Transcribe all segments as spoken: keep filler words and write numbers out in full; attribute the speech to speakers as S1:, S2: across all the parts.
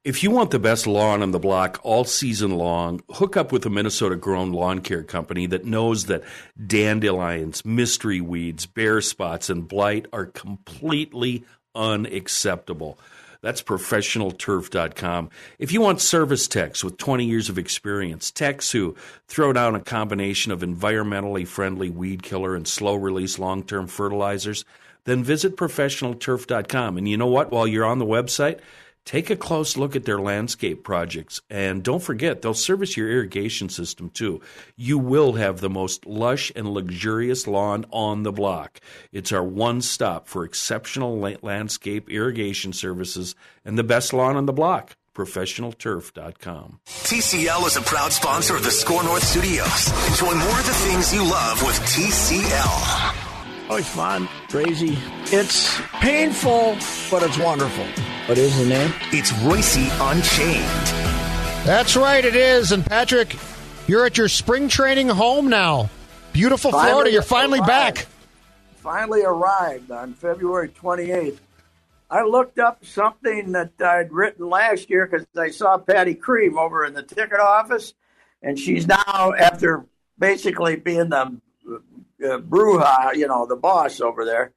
S1: If you want the best lawn on the block all season long, hook up with a Minnesota-grown lawn care company that knows that dandelions, mystery weeds, bare spots, and blight are completely unacceptable. That's professional turf dot com. If you want service techs with twenty years of experience, techs who throw down a combination of environmentally friendly weed killer and slow-release long-term fertilizers, then visit professional turf dot com. And you know what? While you're on the website, take a close look at their landscape projects. And don't forget, they'll service your irrigation system too. You will have the most lush and luxurious lawn on the block. It's our one-stop for exceptional landscape irrigation services and the best lawn on the block. professional turf dot com.
S2: T C L is a proud sponsor of the Score North Studios. Enjoy more of the things you love with T C L.
S3: Oh, it's fun, crazy. It's painful, but it's wonderful. What is the name?
S2: It's Royce Unchained.
S4: That's right, it is. And Patrick, you're at your spring training home now. Beautiful
S3: Finally
S4: Florida. You're finally
S3: arrived.
S4: back.
S3: Finally arrived on February twenty-eighth. I looked up something that I'd written last year because I saw Patty Cream over in the ticket office, and she's now, after basically being the uh, Bruja, you know, the boss over there,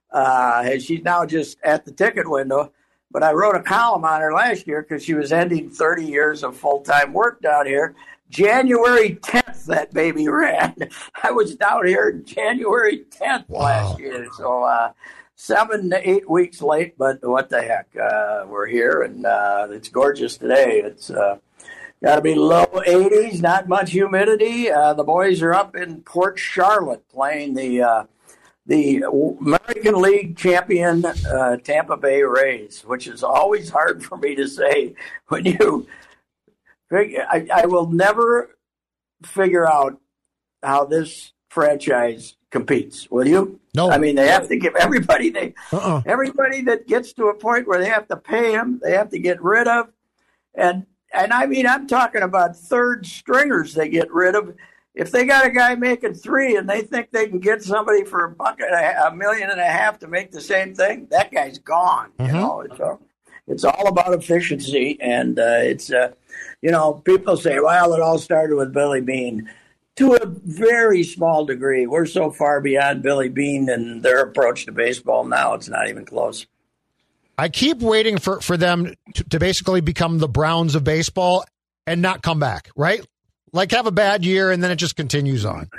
S3: uh, and she's now just at the ticket window. But I wrote a column on her last year because she was ending thirty years of full-time work down here. January tenth, that baby ran. I was down here January tenth
S4: Wow.
S3: last year. So uh, seven to eight weeks late, but what the heck? Uh, we're here, and uh, it's gorgeous today. It's uh, got to be low eighties, not much humidity. Uh, the boys are up in Port Charlotte playing the uh, the American League champion uh, Tampa Bay Rays, which is always hard for me to say when you I, I will never figure out how this franchise competes. Will you?
S4: No.
S3: I mean, they have to give everybody they
S4: Uh-uh.
S3: everybody that gets to a point where they have to pay them, they have to get rid of, and and I mean, I'm talking about third stringers they get rid of. If they got a guy making three and they think they can get somebody for a buck and a, a million and a half to make the same thing, that guy's gone.
S4: Mm-hmm.
S3: You know, it's all, it's all about efficiency, and uh, it's uh, you know, people say, well, it all started with Billy Beane. To a very small degree, we're so far beyond Billy Beane and their approach to baseball now; it's not even close.
S4: I keep waiting for, for them to, to basically become the Browns of baseball and not come back, right? Like have a bad year and then it just continues on.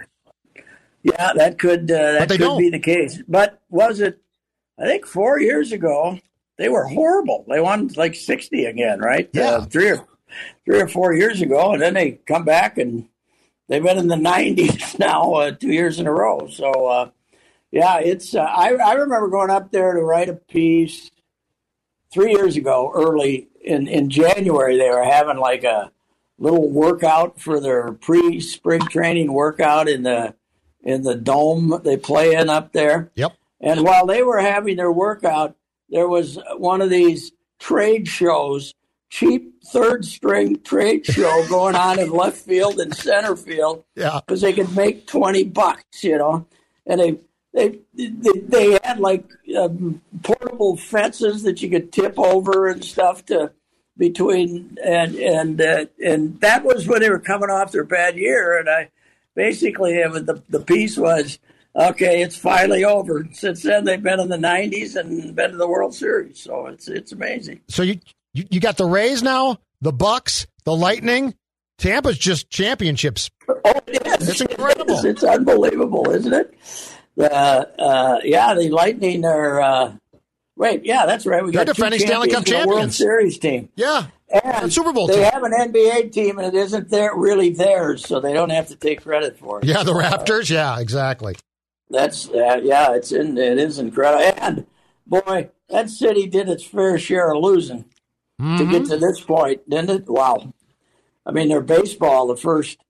S3: Yeah, that could uh, that could
S4: don't.
S3: be the case. But was it? I think four years ago they were horrible. They won like sixty again, right?
S4: Yeah,
S3: uh, three or three or four years ago, and then they come back and they've been in the nineties now, uh, two years in a row. So uh, yeah, it's. Uh, I I remember going up there to write a piece three years ago, early in in January. They were having like a little workout for their pre-spring training workout in the in the dome they play in up there.
S4: Yep.
S3: And while they were having their workout, there was one of these trade shows, cheap third string trade show going on in left field and center field.
S4: Yeah.
S3: Because they could make twenty bucks, you know. And they they they, they had like um, portable fences that you could tip over and stuff to between and and uh, and that was when they were coming off their bad year. And I basically the the piece was, okay, it's finally over. Since then they've been in the nineties and been to the World Series, so it's it's amazing.
S4: So you you, you got the Rays now, the Bucks, the Lightning. Tampa's just championships.
S3: Oh, it is.
S4: It's incredible.
S3: It is. It's unbelievable, isn't it? Uh, uh, yeah, the Lightning are. Uh, Wait, yeah, that's right. We
S4: They're
S3: got
S4: defending
S3: two
S4: Stanley Cup
S3: champions in the World
S4: champions.
S3: Series team.
S4: Yeah,
S3: and
S4: Super Bowl
S3: they
S4: team.
S3: have an N B A team, and it isn't there really theirs, so they don't have to take credit for it.
S4: Yeah, the
S3: Uh,
S4: Raptors. Yeah, exactly.
S3: That's uh, yeah, it's in, it is incredible. And boy, that city did its fair share of losing
S4: Mm-hmm.
S3: to get to this point, didn't it? Wow. I mean, their baseball the first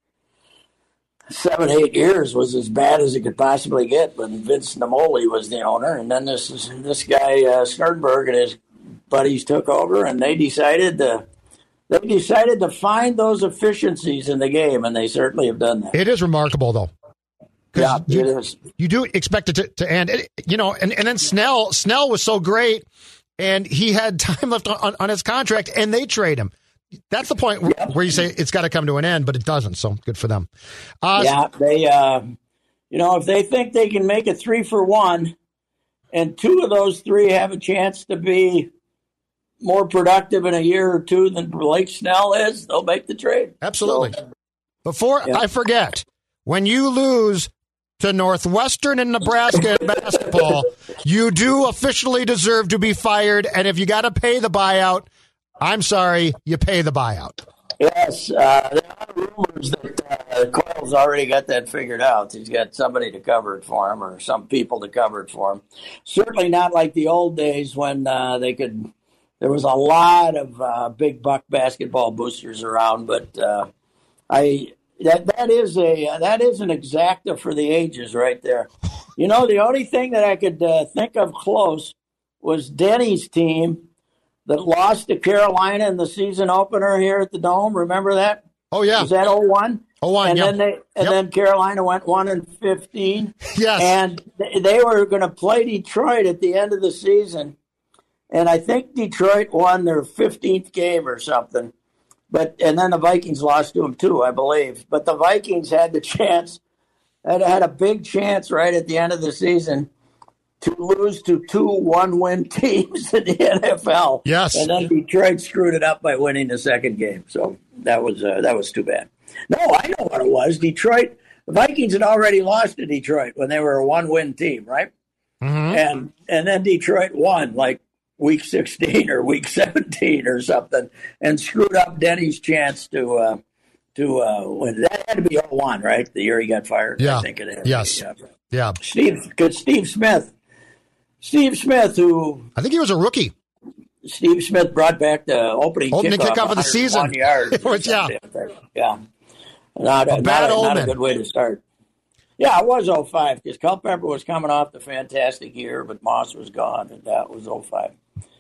S3: seven, eight years was as bad as it could possibly get when Vince Namoli was the owner. And then this this guy, uh, Sternberg, and his buddies took over, and they decided to they decided to find those efficiencies in the game, and they certainly have done that.
S4: It is remarkable, though.
S3: Yeah,
S4: you,
S3: it is.
S4: You do expect it to, to end. It, you know, and, and then Snell, Snell was so great. and he had time left on, on his contract, and they trade him. That's the point where,
S3: Yep.
S4: where you say it's got to come to an end, but it doesn't. So good for them. Uh,
S3: Yeah, they, uh, you know, if they think they can make it three for one, and two of those three have a chance to be more productive in a year or two than Blake Snell is, they'll make the trade.
S4: Absolutely.
S3: So,
S4: Before
S3: yeah.
S4: I forget, when you lose to Northwestern and Nebraska in basketball, you do officially deserve to be fired. And if you got to pay the buyout, I'm sorry, you pay the buyout.
S3: Yes, uh, there are rumors that uh, Coyle's already got that figured out. He's got somebody to cover it for him, or some people to cover it for him. Certainly not like the old days when uh, they could. There was a lot of uh, big buck basketball boosters around, but uh, I that that is a that is an exacta for the ages right there. You know, the only thing that I could uh, think of close was Denny's team that lost to Carolina in the season opener here at the Dome. Remember that?
S4: Oh, yeah.
S3: Was that oh one?
S4: oh one,
S3: And
S4: yep.
S3: then they and
S4: Yep.
S3: then Carolina went one and fifteen.
S4: Yes.
S3: And they, they were going to play Detroit at the end of the season, and I think Detroit won their fifteenth game or something. But and then the Vikings lost to them too, I believe. But the Vikings had the chance, had had a big chance right at the end of the season to lose to two one-win teams in the N F L.
S4: Yes.
S3: And then Detroit screwed it up by winning the second game. So that was uh, that was too bad. No, I know what it was. Detroit, the Vikings had already lost to Detroit when they were a one-win team, right?
S4: Mhm.
S3: And and then Detroit won like week sixteen or week seventeen or something, and screwed up Denny's chance to uh, to uh, win. That had to be oh one, right? The year he got fired.
S4: Yeah.
S3: I think it had.
S4: Yes.
S3: Yeah.
S4: Yeah.
S3: Steve, because Steve Smith, Steve Smith, who
S4: I think he was a rookie.
S3: Steve Smith brought back the opening,
S4: Opening
S3: kickoff,
S4: kickoff of the season.
S3: one Yards
S4: It was- yeah.
S3: yeah. Not a,
S4: A bad
S3: not, a, not a
S4: omen.
S3: good way to start. Yeah, it was oh five because Culpepper was coming off the fantastic year, but Moss was gone, and that was oh five.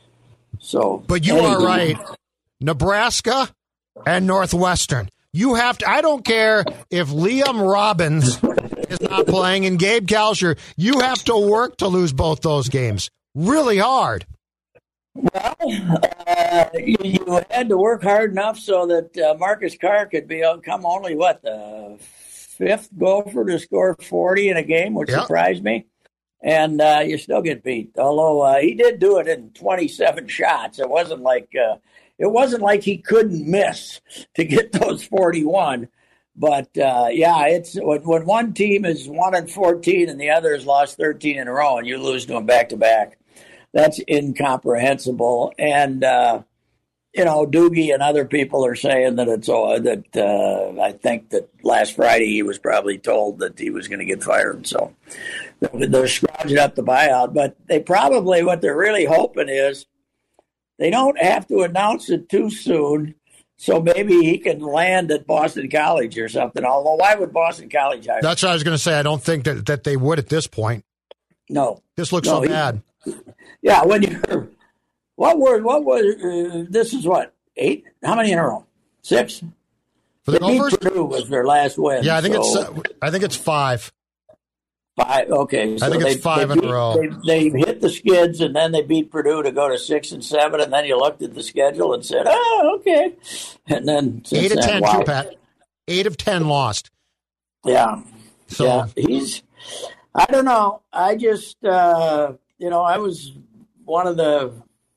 S3: So,
S4: But you
S3: anyway.
S4: are right. Nebraska and Northwestern. You have to, I don't care if Liam Robbins is not playing and Gabe Kalsher, you have to work to lose both those games. Really hard.
S3: Well, uh, you, you had to work hard enough so that uh, Marcus Carr could be come only what the fifth Gopher to score forty in a game, which
S4: Yep.
S3: surprised me. And uh, you still get beat. Although uh, he did do it in twenty-seven shots, it wasn't like uh, it wasn't like he couldn't miss to get those forty-one. But uh, yeah, it's when, when one team is one and fourteen and the other has lost thirteen in a row, and you lose to them back to back. That's incomprehensible. And, uh, you know, Doogie and other people are saying that it's uh, that uh, I think that last Friday he was probably told that he was going to get fired. So they're scrounging up the buyout. But they probably, what they're really hoping is they don't have to announce it too soon. So maybe he can land at Boston College or something. Although, why would Boston College hire him?
S4: That's what I was going to say. I don't think that, that they would at this point.
S3: No.
S4: This looks
S3: No,
S4: so
S3: he-
S4: bad.
S3: Yeah, when you're, what were, what was, uh, this is what, eight? How many in a row? Six?
S4: For the
S3: They beat
S4: Gophers?
S3: Purdue was their last win.
S4: Yeah, I think it's
S3: so
S4: uh, I think it's five.
S3: five. Okay. So
S4: I think it's
S3: they,
S4: five
S3: they
S4: in a
S3: beat-
S4: row.
S3: They, they hit the skids, and then they beat Purdue to go to six and seven, and then you looked at the schedule and said, oh, okay. And then since
S4: Eight of
S3: then,
S4: ten,
S3: wow.
S4: too, Pat. Eight of ten lost.
S3: Yeah.
S4: So
S3: Yeah, he's, I don't know. I just, uh, you know, I was one of the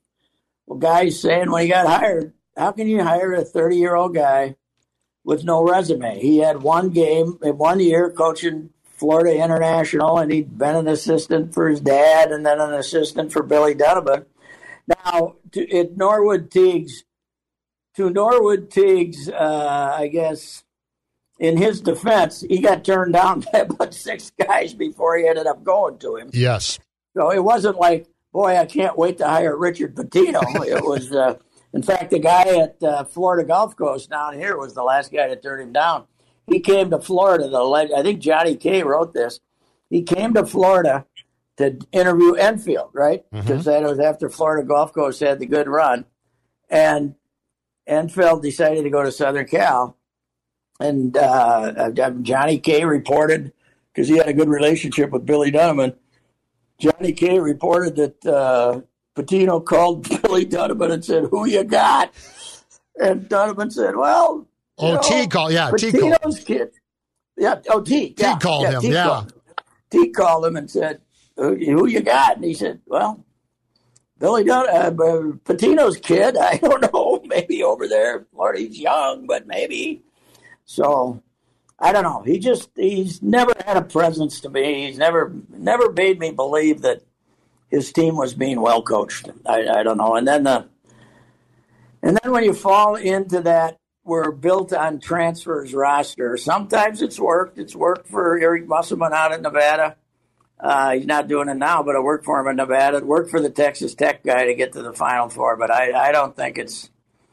S3: guys saying when he got hired, how can you hire a thirty-year-old guy with no resume? He had one game in one year coaching Florida International, and he'd been an assistant for his dad and then an assistant for Billy Donovan. Now, to, at Norwood Teague's, to Norwood Teague's, uh, I guess, in his defense, he got turned down by about six guys before he ended up going to him.
S4: yes.
S3: So it wasn't like, boy, I can't wait to hire Richard Pitino. It was, uh, in fact, the guy at uh, Florida Gulf Coast down here was the last guy to turn him down. He came to Florida. The I think Johnny Kay wrote this. He came to Florida to interview Enfield, right? Because that was after Florida Gulf Coast had the good run. And Enfield decided to go to Southern Cal. And uh, Johnny Kay reported, because he had a good relationship with Billy Donovan, Johnny Kay reported that uh, Patino called Billy Donovan and said, "Who you got?" And Donovan said, "Well,
S4: oh,
S3: know,
S4: T called, yeah, T
S3: Patino's
S4: called.
S3: kid." Yeah, oh, T.
S4: T
S3: yeah,
S4: called
S3: yeah,
S4: him,
S3: T
S4: yeah.
S3: Called. T called him and said, "Who, who you got?" And he said, "Well, Billy Dun- uh, Patino's kid. I don't know. Maybe over there. Lord, he's young, but maybe." So I don't know. He just he's never had a presence to me. He's never never made me believe that his team was being well coached. I, I don't know. And then the and then when you fall into that, we're built on transfers roster. Sometimes it's worked. It's worked for Eric Musselman out in Nevada. Uh, he's not doing it now, but it worked for him in Nevada. It worked for the Texas Tech guy to get to the Final Four. But I, I don't think it's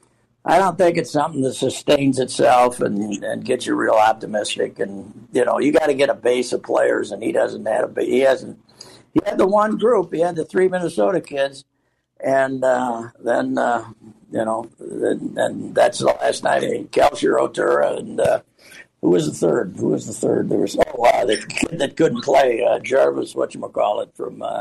S3: I don't think it's something that sustains itself and, and gets you real optimistic. And you know, you got to get a base of players, and he doesn't have a he hasn't. He had the one group. He had the three Minnesota kids, and uh, then uh, you know, then, and that's the last night. Kalsher, Otura, and uh, who was the third? Who was the third? There was oh, uh, the kid that couldn't play, uh, Jarvis, whatchamacallit, from uh,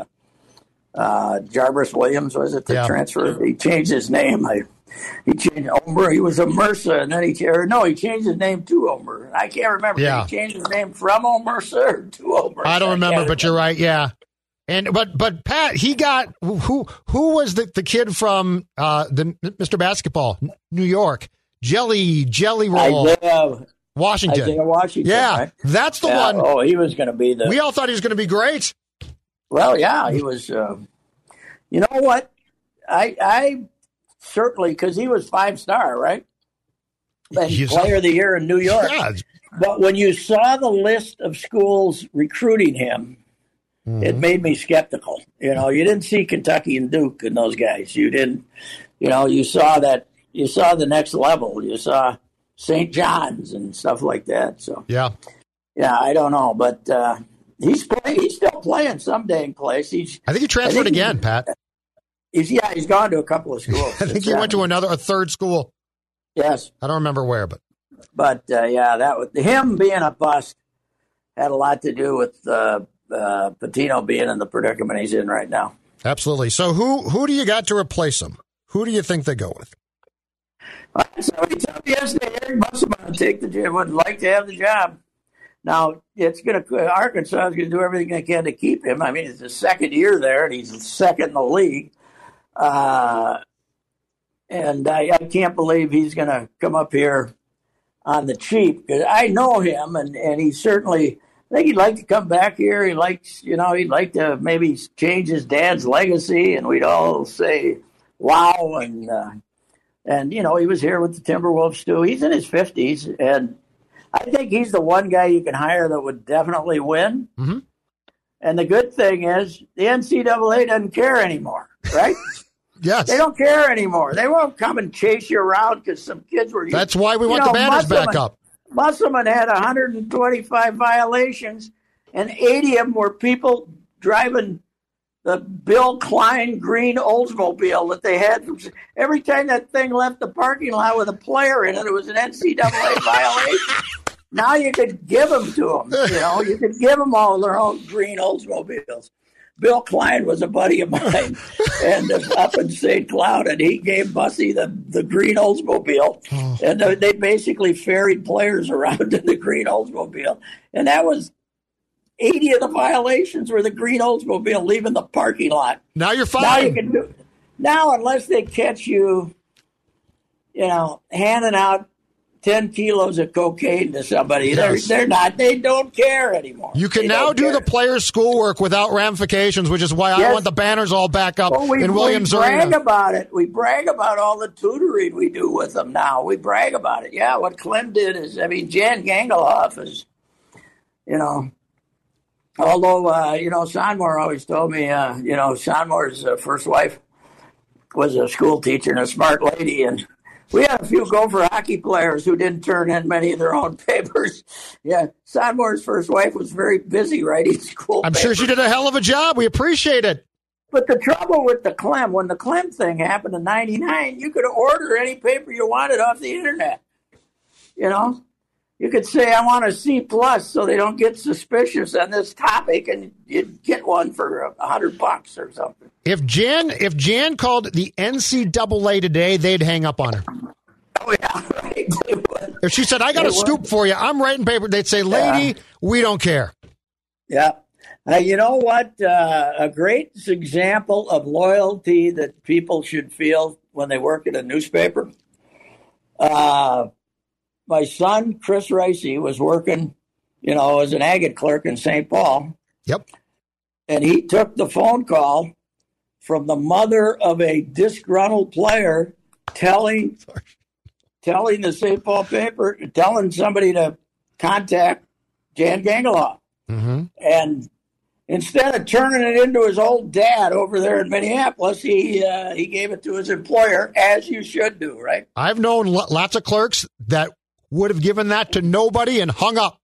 S3: uh, Jarvis Williams, was it? The
S4: yeah.
S3: transfer. He changed his name. I, he changed Omer. He was a Mercer, and then he or no, he changed his name to Omer. I can't remember.
S4: Yeah.
S3: Did he changed his name from Omer to Omer?
S4: I don't remember,
S3: I
S4: but you're right. Yeah. And but but Pat, he got who who was the, the kid from uh, the Mister Basketball, New York, Jelly Jelly Roll,
S3: Isaiah,
S4: Washington.
S3: Isaiah Washington.
S4: Yeah,
S3: right?
S4: that's the
S3: yeah.
S4: one.
S3: Oh, he was going to be the.
S4: We all thought he was going to be great.
S3: Well, yeah, he was. Uh, you know what? I I certainly because he was five star, right? And
S4: He's,
S3: player of the year in New York.
S4: Yeah.
S3: But when you saw the list of schools recruiting him. Mm-hmm. It made me skeptical. You know, you didn't see Kentucky and Duke and those guys. You didn't, you know, you saw that, you saw the next level. You saw Saint John's and stuff like that. So,
S4: yeah,
S3: yeah, I don't know. But uh, he's playing, he's still playing some dang place. He's,
S4: I think he transferred think again, Pat.
S3: He's, yeah, he's gone to a couple of schools.
S4: I think he went to another, a third school.
S3: Yes.
S4: I don't remember where, but.
S3: But, uh, yeah, that was, him being a bust had a lot to do with, uh, Uh, Patino being in the predicament he's in right now.
S4: Absolutely. So who who do you got to replace him? Who do you think they go with?
S3: Well, so he told me yesterday Eric Musselman would take the job, would like to have the job. Now it's going to Arkansas is going to do everything they can to keep him. I mean, it's his second year there, and he's second in the league. Uh, and I, I can't believe he's going to come up here on the cheap because I know him, and and he certainly. I think he'd like to come back here. He likes, you know, he'd like to maybe change his dad's legacy, and we'd all say, "Wow!" And uh, and you know, he was here with the Timberwolves too. He's in his fifties, and I think he's the one guy you can hire that would definitely win.
S4: Mm-hmm.
S3: And the good thing is, the N C double A doesn't care anymore, right?
S4: Yes,
S3: they don't care anymore. They won't come and chase you around because some kids were.
S4: That's why we want
S3: know,
S4: the banners
S3: Musselman,
S4: back up.
S3: Musselman had one hundred twenty-five violations, and eighty of them were people driving the Bill Klein green Oldsmobile that they had. From, every time that thing left the parking lot with a player in it, it was an N C double A violation. Now you could give them to them. You know, you could give them all their own green Oldsmobiles. Bill Klein was a buddy of mine, and uh, up in Saint Cloud, and he gave Bussy the, the green Oldsmobile, oh. and uh, they basically ferried players around in the green Oldsmobile, and that was eighty of the violations were the green Oldsmobile leaving the parking lot.
S4: Now you're fine.
S3: Now you can do now unless they catch you, you know, handing out ten kilos of cocaine to somebody. Yes. They're, they're not, they don't care anymore.
S4: You can
S3: they
S4: now do
S3: care.
S4: the players' schoolwork without ramifications, which is why yes. I want the banners all back up
S3: well, we,
S4: in Williams
S3: we brag
S4: Arena.
S3: about it. We brag about all the tutoring we do with them now. We brag about it. Yeah, what Clem did is, I mean, Jan Gangeloff is, you know, although, uh, you know, Sonmore always told me, uh, you know, Sonmore's uh, first wife was a school teacher and a smart lady, and we had a few Gopher hockey players who didn't turn in many of their own papers. Yeah, Sonmore's first wife was very busy writing school
S4: I'm
S3: papers.
S4: sure she did a hell of a job. We appreciate it.
S3: But the trouble with the Clem, when the Clem thing happened in ninety-nine, you could order any paper you wanted off the internet. You know? you could say I want a C plus so they don't get suspicious on this topic, and you'd get one for a hundred bucks or something.
S4: If Jan if Jan called the N C double A today, they'd hang up on her.
S3: Oh yeah, right.
S4: If she said, "I got
S3: They
S4: a scoop
S3: would.
S4: for you," I'm writing paper. They'd say, "Lady,
S3: Yeah.
S4: we don't care."
S3: Yeah. Uh, you know what? Uh, a great example of loyalty that people should feel when they work at a newspaper. Uh, my son, Chris Ricey, was working, you know, as an agate clerk in Saint Paul.
S4: Yep.
S3: And he took the phone call from the mother of a disgruntled player telling, telling the Saint Paul paper, telling somebody to contact Jan Gangelaw.
S4: Mm-hmm.
S3: And instead of turning it into his old dad over there in Minneapolis, he uh, he gave it to his employer, as you should do, right?
S4: I've known lo- lots of clerks that would have given that to nobody and hung up.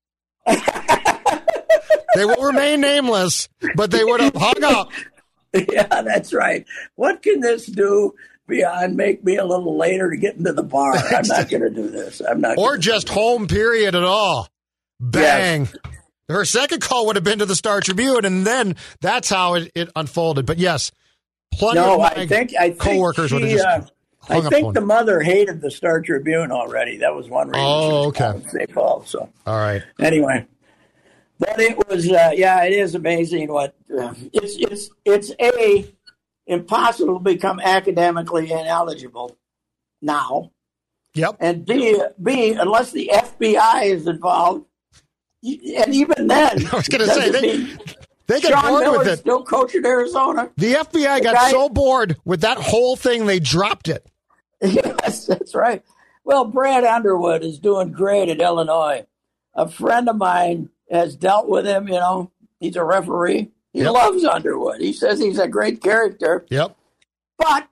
S4: They will remain nameless, but they would have hung up.
S3: Yeah, that's right. What can this do beyond make me a little later to get into the bar? I'm not going to do this. I'm not.
S4: Or
S3: gonna
S4: just home period at all. Bang.
S3: Yes.
S4: Her second call would have been to the Star Tribune, and then that's how it, it unfolded. But yes, plenty
S3: No,
S4: of my
S3: I think I think
S4: coworkers
S3: she,
S4: would have just
S3: uh, I
S4: hung up
S3: think
S4: on
S3: the
S4: it.
S3: mother hated the Star Tribune already. That was one reason.
S4: Oh,
S3: she was
S4: okay.
S3: calling Saint Paul. So
S4: All right.
S3: anyway, but it was uh, yeah, it is amazing what uh, it's it's it's a impossible to become academically ineligible now,
S4: Yep.
S3: and b b unless the F B I is involved, and even then,
S4: I was going to say,
S3: doesn't
S4: they,
S3: mean
S4: they get
S3: Sean
S4: bored with
S3: Miller's
S4: it.
S3: still coaching Arizona.
S4: The F B I
S3: The
S4: got
S3: guy-
S4: so bored with that whole thing, they dropped it.
S3: Yes, that's right. Well, Brad Underwood is doing great at Illinois. A friend of mine has dealt with him, you know, he's a referee. He
S4: Yep.
S3: loves Underwood. He says he's a great character.
S4: Yep.
S3: But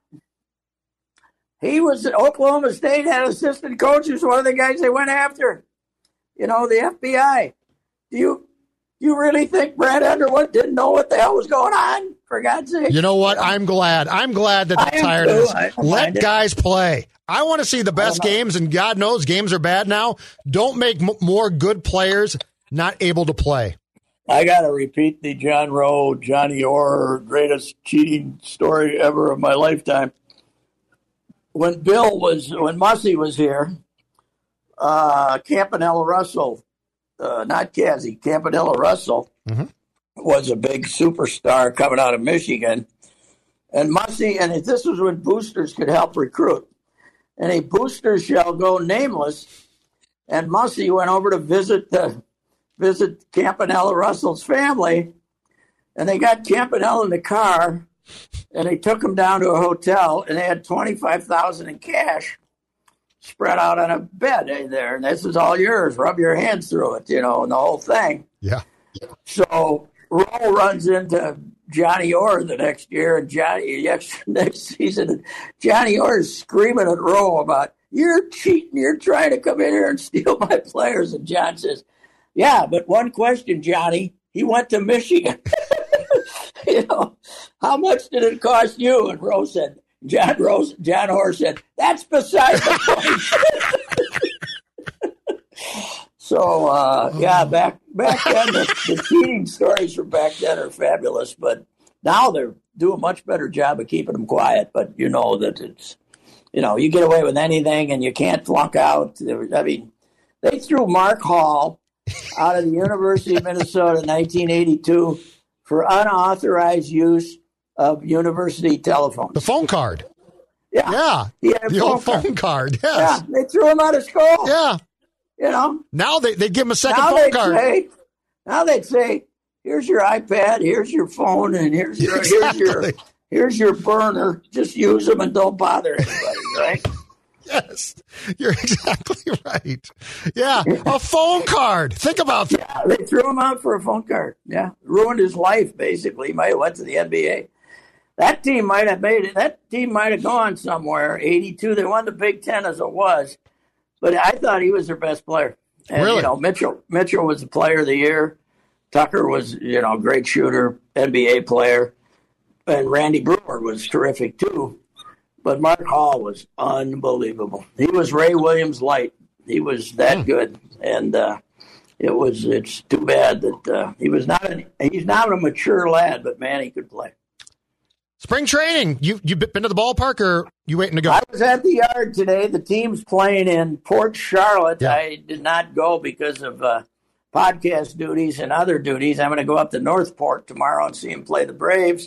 S3: he was at Oklahoma State, had assistant coaches, one of the guys they went after. You know, the F B I. Do you you really think Brad Underwood didn't know what the hell was going on? For God's sake.
S4: You know what? I'm glad. I'm glad that
S3: I
S4: they're
S3: am
S4: tired of
S3: too.
S4: this.
S3: I don't
S4: Let
S3: mind it.
S4: guys play. I want to see the best
S3: know.
S4: games, and God knows games are bad now. Don't make m- more good players not able to play.
S3: I got to repeat the John Rowe, Johnny Orr greatest cheating story ever of my lifetime. When Bill was, when Mussy was here, uh, Campanella Russell, uh, not Cassie, Campanella Russell
S4: Mhm.
S3: was a big superstar coming out of Michigan. And Mussy, and this was when boosters could help recruit. And a booster shall go nameless. And Mussy went over to visit the visit Campanella Russell's family, and they got Campanella in the car, and they took him down to a hotel, and they had twenty-five thousand dollars in cash spread out on a bed there, and this is all yours. Rub your hands through it, you know, and the whole thing.
S4: Yeah.
S3: So Rowe runs into Johnny Orr the next year, and Johnny next, next season, Johnny Orr is screaming at Rowe about, "You're cheating, you're trying to come in here and steal my players." And John says, "Yeah, but one question, Johnny. He went to Michigan." You know, how much did it cost you? And Rose said, John Rose, John Orr said, "That's beside the point." So, uh, yeah, back back then, the, the cheating stories from back then are fabulous. But now they're doing a much better job of keeping them quiet. But you know that it's, you know, you get away with anything and you can't flunk out. I mean, they threw Mark Hall out of the University of Minnesota in nineteen eighty-two for unauthorized use of university telephone.
S4: The phone card.
S3: Yeah.
S4: Yeah.
S3: He had a
S4: The old
S3: phone
S4: phone card.
S3: Yeah,
S4: Yes.
S3: they threw him out of school.
S4: Yeah.
S3: You know,
S4: Now they, they give him a second
S3: now
S4: phone
S3: they'd
S4: card.
S3: say, now they'd say, "Here's your iPad, here's your phone, and here's your here's your
S4: Exactly.
S3: here's your burner. Just use them and don't bother anybody." Right?
S4: Yes. You're exactly right. Yeah. A phone card. Think about that.
S3: Yeah, they threw him out for a phone card. Yeah, ruined his life basically. He might have went to the N B A. That team might have made it. That team might have gone somewhere. eighty-two. They won the Big Ten as it was, but I thought he was their best player. And,
S4: Really?
S3: You know, Mitchell. Mitchell was the player of the year. Tucker was, you know, great shooter, N B A player, and Randy Brewer was terrific too. But Mark Hall was unbelievable. He was Ray Williams light. He was that
S4: Hmm.
S3: good, and uh, it was. It's too bad that uh, he was not. An, he's not a mature lad, but man, he could play.
S4: Spring training. You you been to the ballpark, or you waiting to go?
S3: I was at the yard today. The team's playing in Port Charlotte.
S4: Yeah.
S3: I did not go because of uh, podcast duties and other duties. I'm going to go up to Northport tomorrow and see him play the Braves.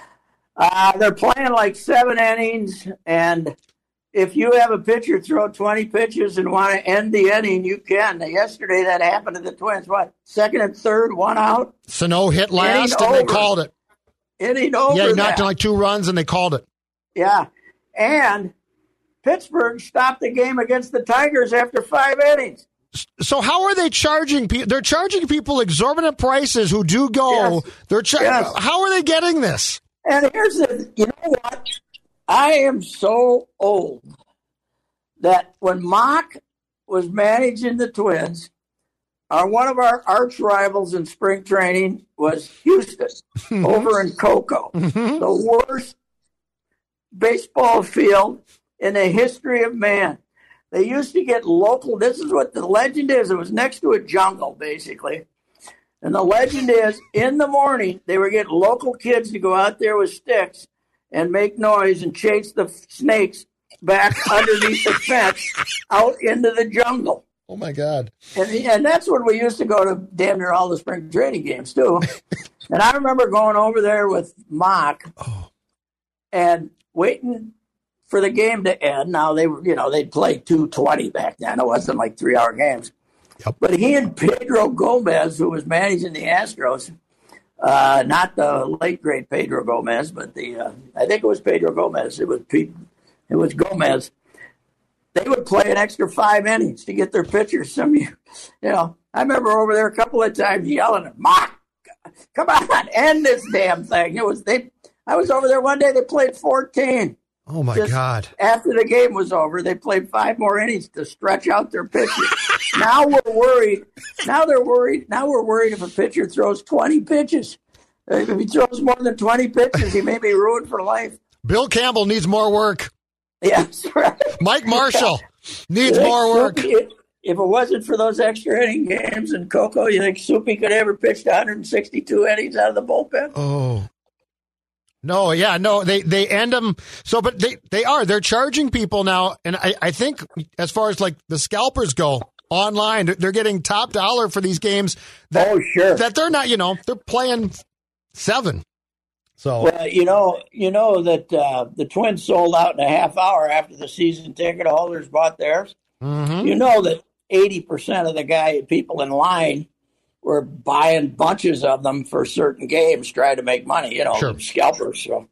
S3: Uh, they're playing like seven innings, and if you have a pitcher throw twenty pitches and want to end the inning, you can. Yesterday that happened to the Twins. What, second and third, one out?
S4: Sano hit last,
S3: Inning
S4: and they
S3: over.
S4: called it.
S3: Inning over.
S4: Yeah, he knocked
S3: that.
S4: in like two runs, and they called it.
S3: Yeah. And Pittsburgh stopped the game against the Tigers after five innings.
S4: So how are they charging people? They're charging people exorbitant prices who do go.
S3: Yes.
S4: They're char-
S3: Yes.
S4: How are they getting this?
S3: And here's the, you know what? I am so old that when Mock was managing the Twins, our one of our arch rivals in spring training was Houston over in Cocoa, the worst baseball field in the history of man. They used to get local. This is what the legend is. It was next to a jungle, basically. And the legend is, in the morning, they were getting local kids to go out there with sticks and make noise and chase the snakes back underneath the fence out into the jungle.
S4: Oh, my God.
S3: And, and that's when we used to go to damn near all the spring training games, too. And I remember going over there with Mock
S4: Oh.
S3: and waiting for the game to end. Now, they were, you know, they'd play two twenty back then. It wasn't like three-hour games.
S4: Yep.
S3: But he and Pedro Gomez, who was managing the Astros, uh, not the late great Pedro Gomez, but the uh, I think it was Pedro Gomez. It was Pete, it was Gomez. They would play an extra five innings to get their pitchers. Some, you know, I remember over there a couple of times yelling at Mock, "Come on, end this damn thing!" It was they. I was over there one day. They played fourteen.
S4: Oh, my
S3: Just
S4: God.
S3: After the game was over, they played five more innings to stretch out their pitchers. Now we're worried. Now they're worried. Now we're worried if a pitcher throws twenty pitches. If he throws more than twenty pitches, he may be ruined for life.
S4: Bill Campbell needs more work.
S3: Yes, right.
S4: Mike Marshall needs
S3: You think
S4: more work.
S3: Soupy, if it wasn't for those extra inning games in Cocoa, you think Soupy could ever pitch one hundred sixty-two innings out of the bullpen?
S4: Oh. No, yeah, no, they, they end them. So, but they, they are, they're charging people now. And I, I think as far as like the scalpers go online, they're, they're getting top dollar for these games that,
S3: Oh, sure.
S4: that they're not, you know, they're playing seven. So,
S3: Well, you know, you know that uh, the Twins sold out in a half hour after the season ticket holders bought theirs.
S4: mhm.
S3: You know that eighty percent of the guy people in line were buying bunches of them for certain games, trying to make money. You know,
S4: Sure.
S3: scalpers. So,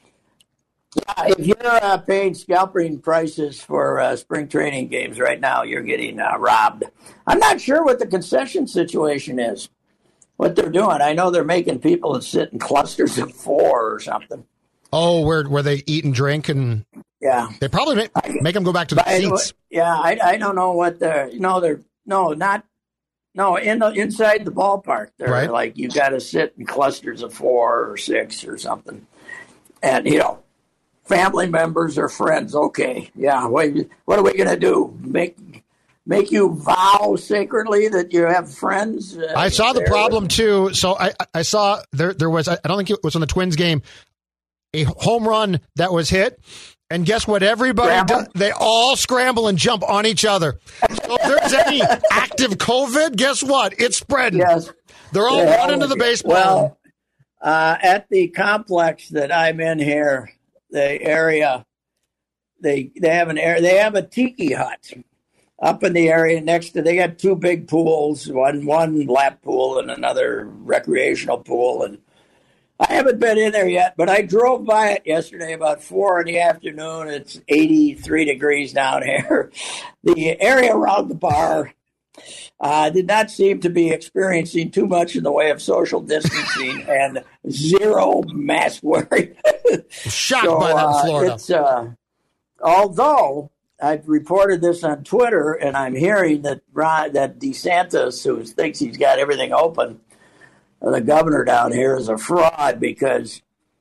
S3: yeah, if you're uh, paying scalping prices for uh, spring training games right now, you're getting uh, robbed. I'm not sure what the concession situation is. What they're doing, I know they're making people sit in clusters of four or something.
S4: oh, where, where they eat and drink, and
S3: Yeah,
S4: they probably make, make them go back to the
S3: But I-
S4: seats.
S3: yeah, I, I don't know what they're. No, they're no, not no in the inside the ballpark. They're
S4: Right.
S3: like you got to sit in clusters of four or six or something, and you know, family members or friends. Okay, yeah. What, what are we gonna do? Make make you vow sacredly that you have friends? Uh,
S4: I saw the
S3: there?
S4: problem too. So I, I saw there, there was, I don't think it was on the Twins game, a home run that was hit. And guess what? Everybody,
S3: Scramble?
S4: does, they all scramble and jump on each other. So if there's any active COVID, guess what? It's spreading.
S3: Yes.
S4: They're all
S3: Yeah,
S4: running to the baseball.
S3: Well, uh, at the complex that I'm in here, the area, they they have an area. They have a tiki hut up in the area next to. They got two big pools, one one lap pool and another recreational pool. And I haven't been in there yet, but I drove by it yesterday about four in the afternoon. It's eighty-three degrees down here. The area around the bar uh, did not seem to be experiencing too much in the way of social distancing and zero mask wearing.
S4: Shocked
S3: So,
S4: by that in
S3: uh,
S4: Florida.
S3: It's, uh, although I've reported this on Twitter, and I'm hearing that Ron, that DeSantis, who thinks he's got everything open, the governor down here, is a fraud because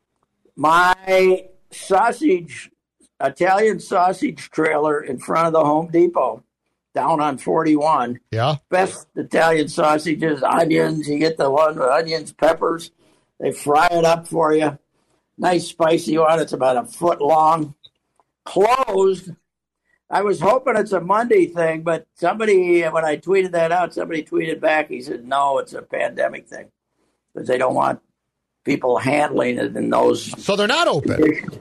S3: my sausage, Italian sausage trailer in front of the Home Depot down on forty-one.
S4: Yeah.
S3: Best Italian sausages, onions. You get the one with onions, peppers. They fry it up for you. Nice spicy one. It's about a foot long. Closed. I was hoping it's a Monday thing, but somebody, when I tweeted that out, somebody tweeted back. He said, no, it's a pandemic thing because they don't want people handling it in those.
S4: So they're not open.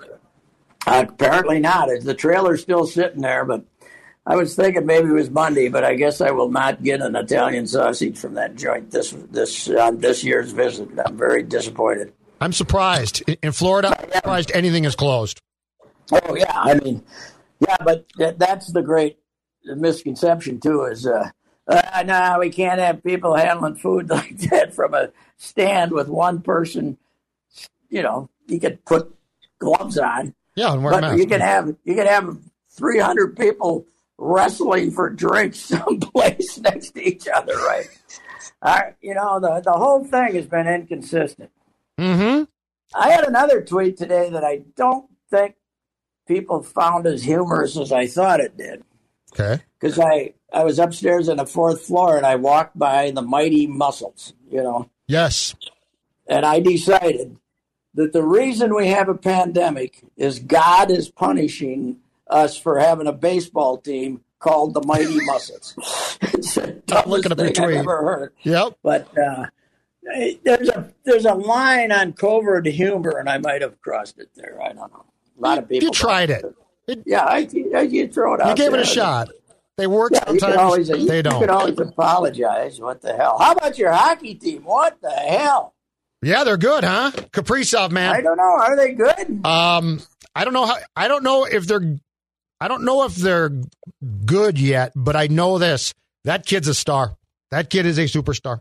S3: Uh, apparently not. The trailer's still sitting there, but I was thinking maybe it was Monday, but I guess I will not get an Italian sausage from that joint this this uh, this year's visit. I'm very disappointed.
S4: I'm surprised. In Florida, I'm surprised anything is closed.
S3: Oh, yeah. I mean, yeah, but that, that's the great misconception, too, is, uh, uh, no, we can't have people handling food like that from a stand with one person. You know, you could put gloves on.
S4: Yeah, and wear a
S3: but
S4: mask.
S3: you can have you can have three hundred people wrestling for drinks someplace next to each other, right? All right, you know, the, the whole thing has been inconsistent.
S4: Mm-hmm.
S3: I had another tweet today that I don't think people found as humorous as I thought it did.
S4: Okay.
S3: Because I, I was upstairs on the fourth floor and I walked by the Mighty Muscles, you know.
S4: Yes.
S3: And I decided that the reason we have a pandemic is God is punishing us for having a baseball team called the Mighty Muscles. It's the dumbest thing I've ever heard.
S4: Yep.
S3: But uh, there's a there's a line on covert humor, and I might have crossed it there. I don't know. A lot of people.
S4: You tried it. it.
S3: Yeah, I, I you throw it out.
S4: You gave
S3: there.
S4: it a shot. They work
S3: Yeah,
S4: sometimes.
S3: you can always,
S4: they
S3: you
S4: don't.
S3: You can always apologize. What the hell? How about your hockey team? What the hell?
S4: Yeah, they're good, huh? Kaprizov, man.
S3: I don't know. Are they good?
S4: Um, I don't know how. I don't know if they're. I don't know if they're good yet, but I know this: that kid's a star. That kid is a superstar.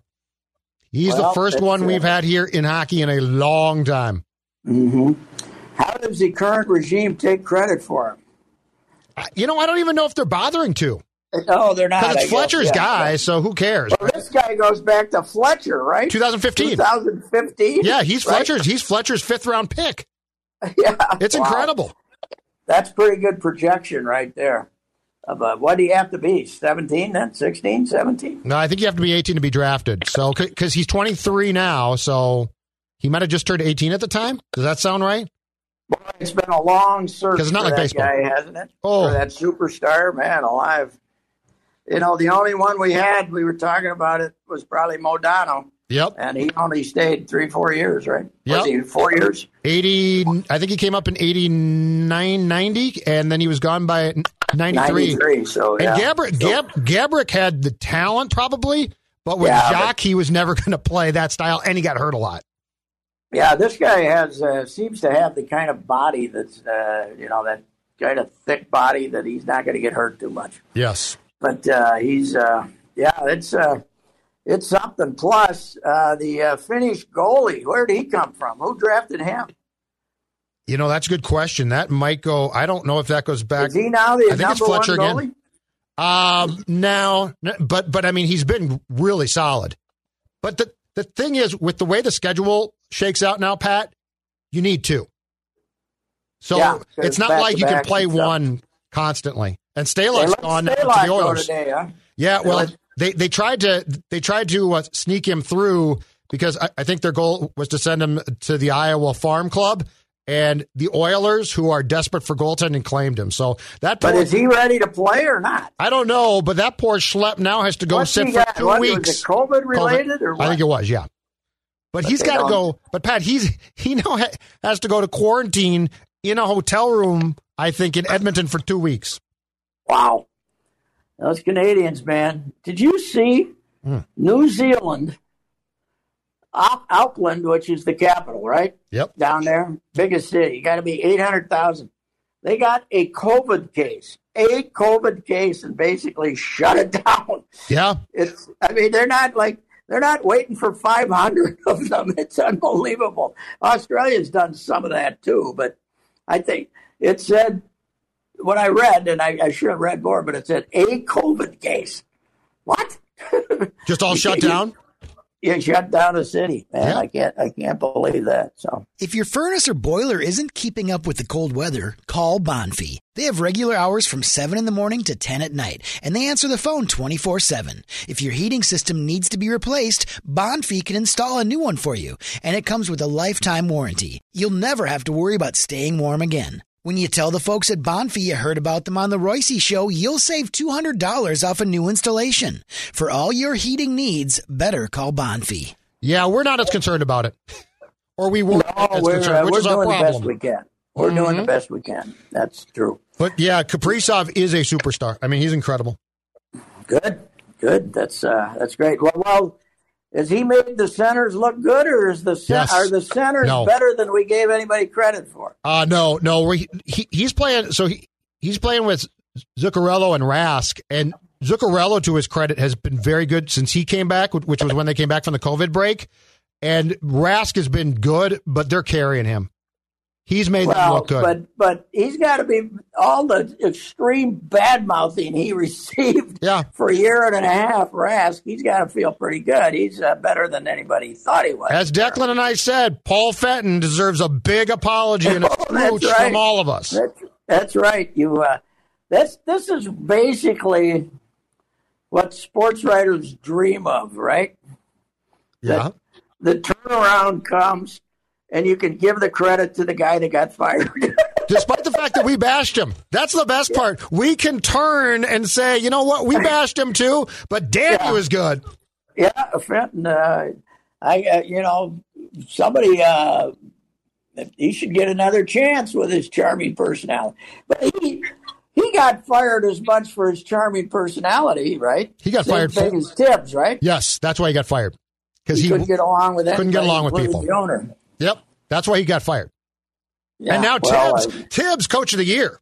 S4: He's
S3: well,
S4: the first one we've had here in hockey in a long time.
S3: Mm-hmm. How does the current regime take credit for him?
S4: You know, I don't even know if they're bothering to.
S3: No, they're not.
S4: Because it's
S3: I
S4: Fletcher's
S3: guess. Yeah.
S4: guy, so who cares?
S3: Well, this guy goes back to Fletcher, right?
S4: twenty fifteen.
S3: twenty fifteen.
S4: Yeah, he's
S3: right?
S4: Fletcher's. He's Fletcher's fifth round pick.
S3: Yeah,
S4: it's wow. incredible.
S3: That's pretty good projection right there. Uh, but what do you have to be? seventeen then? sixteen, seventeen?
S4: No, I think you have to be eighteen to be drafted. So, because he's twenty-three now, so he might have just turned eighteen at the time. Does that sound right?
S3: Boy, it's been a long search
S4: it's not
S3: for
S4: like
S3: that
S4: baseball.
S3: guy, hasn't it?
S4: Oh.
S3: For that superstar, man, alive. You know, the only one we had, we were talking about it, was probably Modano.
S4: Yep.
S3: And he only stayed three, four years, right?
S4: Yep.
S3: Was he four years?
S4: eighty, I think he came up in eighty-nine, ninety, and then he was gone by ninety-three.
S3: ninety-three, so, yeah.
S4: And Gabrick,
S3: so,
S4: Gab, Gabrick had the talent, probably, but with
S3: yeah,
S4: Jacques,
S3: but,
S4: he was never going to play that style, and he got hurt a lot.
S3: Yeah, this guy has uh, seems to have the kind of body that's, uh, you know, that kind of thick body that he's not going to get hurt too much.
S4: Yes.
S3: But uh, he's, uh, yeah, it's uh, it's something. Plus, uh, the uh, Finnish goalie, where did he come from? Who drafted him?
S4: You know, that's a good question. That might go, I don't know if that goes back.
S3: Is he now the
S4: I think
S3: number
S4: it's Fletcher
S3: one goalie?
S4: again. Um, now, but, but I mean, he's been really solid. But the, the thing is, with the way the schedule shakes out now, Pat, you need two. So
S3: yeah,
S4: it's not like you can play one constantly. And Stalock's gone now to the Oilers.
S3: Today, huh?
S4: Yeah, well, they, they tried to they tried to uh, sneak him through because I, I think their goal was to send him to the Iowa Farm Club, and the Oilers, who are desperate for goaltending, claimed him. So that. Poor,
S3: but is he ready to play or not?
S4: I don't know, but that poor schlep now has to go
S3: What's
S4: sit for
S3: got?
S4: two
S3: what,
S4: weeks.
S3: Was it COVID related or what?
S4: I think it was, yeah. But, but he's got to go. But Pat, he's he now ha, has to go to quarantine in a hotel room, I think, in Edmonton for two weeks.
S3: Wow. Those Canadians, man. Did you see mm. New Zealand, Auckland, which is the capital, right?
S4: Yep.
S3: Down there, biggest city. Got to be eight hundred thousand. They got a COVID case, a COVID case, and basically shut it down.
S4: Yeah.
S3: It's. I mean, they're not like, they're not waiting for five hundred of them. It's unbelievable. Australia's done some of that too, but I think it said, what I read, and I, I should have read more, but it said a COVID case. What?
S4: Just all shut down?
S3: you shut down a city, man.
S4: Yeah.
S3: I can't, I can't believe that. So,
S5: If your furnace or boiler isn't keeping up with the cold weather, call Bonfy. They have regular hours from seven in the morning to ten at night, and they answer the phone twenty-four seven. If your heating system needs to be replaced, Bonfy can install a new one for you, and it comes with a lifetime warranty. You'll never have to worry about staying warm again. When you tell the folks at Bonfy you heard about them on the Royce Show, you'll save two hundred dollars off a new installation. For all your heating needs, better call Bonfy.
S4: Yeah, we're not as concerned about it. Or we won't
S3: no,
S4: as
S3: we're,
S4: concerned,
S3: uh,
S4: which
S3: we're
S4: is our
S3: doing the
S4: problem.
S3: best we can. We're
S4: Mm-hmm.
S3: doing the best we can. That's true.
S4: But yeah, Kaprizov is a superstar. I mean, he's incredible.
S3: Good, good. That's uh, that's great. Well, well, has he made the centers look good, or is the cen-
S4: Yes.
S3: are the centers
S4: No.
S3: better than we gave anybody credit for?
S4: Uh no, no, we, he he's playing. So he he's playing with Zuccarello and Rask, and Zuccarello, to his credit, has been very good since he came back, which was when they came back from the COVID break. And Rask has been good, but they're carrying him. He's made them
S3: Well,
S4: look good.
S3: but but he's got to be all the extreme bad mouthing he received
S4: Yeah.
S3: for a year and a half. Rask, he's got to feel pretty good. He's uh, better than anybody thought he was.
S4: As Declan and I said, Paul Fenton deserves a big apology and a
S3: Oh, that's
S4: smooch
S3: right.
S4: from all of us.
S3: That's, that's right. You. Uh, that's this is basically what sports writers dream of, right?
S4: Yeah.
S3: The turnaround comes, and you can give the credit to the guy that got fired.
S4: Despite the fact that we bashed him. That's the best part. We can turn and say, you know what, we bashed him too, but damn,
S3: Yeah.
S4: he was good.
S3: Yeah, Fenton. Uh, I, uh, you know, somebody. Uh, he should get another chance with his charming personality. But he he got fired as much for his charming personality, right?
S4: He got
S3: Same
S4: fired
S3: thing
S4: for-
S3: as Tibbs, right?
S4: Yes, that's why he got fired. Because
S3: He,
S4: he,
S3: couldn't get along with
S4: couldn't get
S3: anybody,
S4: along with
S3: including
S4: people.
S3: The owner.
S4: Yep, that's why he got fired.
S3: Yeah,
S4: and now
S3: well,
S4: Tibbs, Tibbs, coach of the year.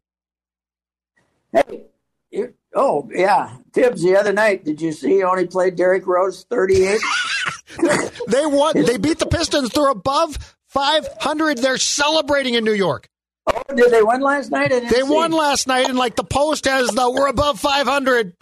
S3: I- hey, you- oh yeah, Tibbs. The other night, did you see? He only played Derrick Rose thirty-eight.
S4: They won. They beat the Pistons. They're above five hundred. They're celebrating in New York.
S3: Oh, did they win last night? I didn't
S4: They
S3: see.
S4: won last night, and like the Post has the we're above five hundred.